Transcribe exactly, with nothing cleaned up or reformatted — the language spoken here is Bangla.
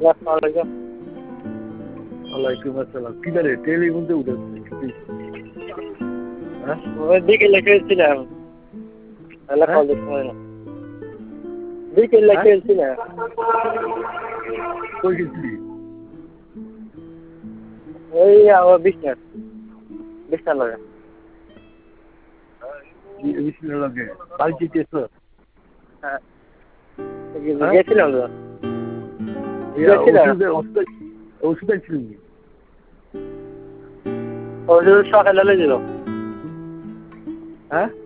আসসালামু আলাইকুম। ওয়ালাইকুম আসসালাম। কি করে টেলিফোন তে উঠেছে? হ্যাঁ? ওই বিকেলে খেলছিলাম। তাহলে হ্যাঁ? কল দিতে হয় না। বিকেলে হ্যাঁ? খেলছিলাম। কই গেছিলি? ওই আমার বিছনা। বিছনা লাগা। বি- বিস্কুটের লগে। বাড়িতে গেছো? হ্যাঁ। হ্যাঁ? গেছিলাম তো। ইয়া গেছিলাম। ওষুধে ওষুধ ওষুধ ছিলি? ওই সকালে দিল। হ্যাঁ?